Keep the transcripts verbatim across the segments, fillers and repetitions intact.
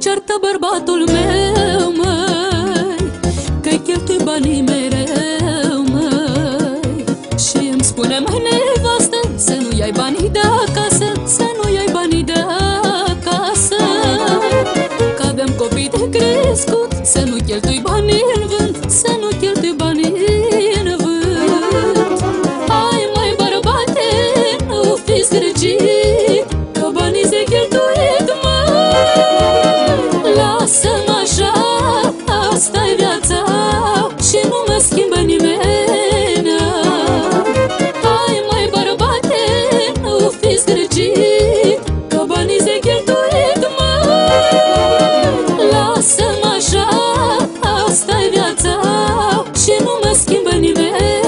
ceartă bărbatul meu, măi, că-i cheltui banii mereu, măi. Și îmi spune, măi, nevastă, să nu iai banii de acasă, să nu iai banii de acasă, că avem copii de crescut. Să nu cheltui banii în vânt, să nu cheltui banii în vânt. Hai, mai bărbate, nu fi zgârcit, că banii se cheltuiesc, măi. Lasă-mă așa, asta-i viața și nu mă schimbă nimeni. Hai, mai bărbate, nu fi zgârcit, că banii se cheltuiesc, măi. Lasă-mă așa, asta-i viața și nu mă schimbă nimeni.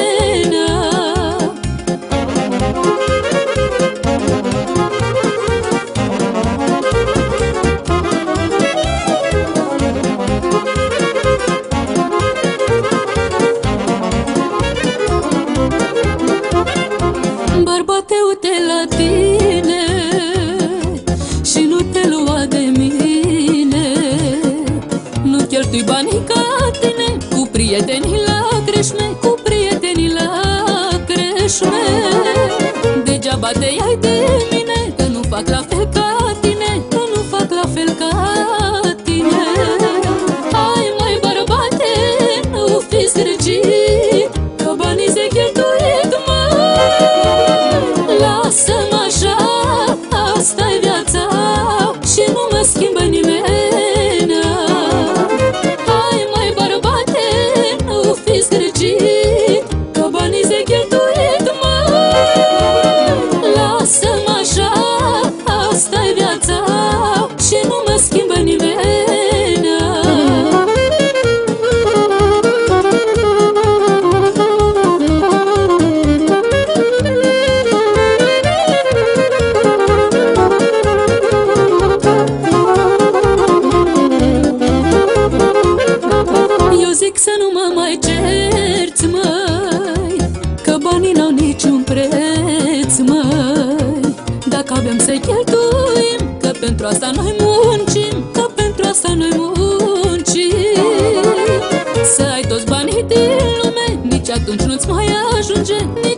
Bărbate, uite la tine și nu te lua de mine. Nu cheltui banii ca tine cu prietenii la creșme, cu prietenii la creșme. Degeaba te iai de mine, că nu fac la fel ca tine, că nu fac la fel ca tine. Hai, mai bărbate, nu fi zgârcit, că banii se cheltuiesc, măi. Lasă-mă așa, asta-i viața și nu mă schimbă nimeni. Hai, mai bărbate, nu fi zgârcit, că banii se cheltuiesc, măi. Lasă-mă așa, asta-i viața și nu mă schimbă nimeni. Să nu mă mai cerți, măi, că banii n-au niciun preț, măi. Dacă avem să cheltuim, că pentru asta noi muncim, că pentru asta noi muncim. Să ai toți banii din lume, nici atunci nu-ți mai ajunge.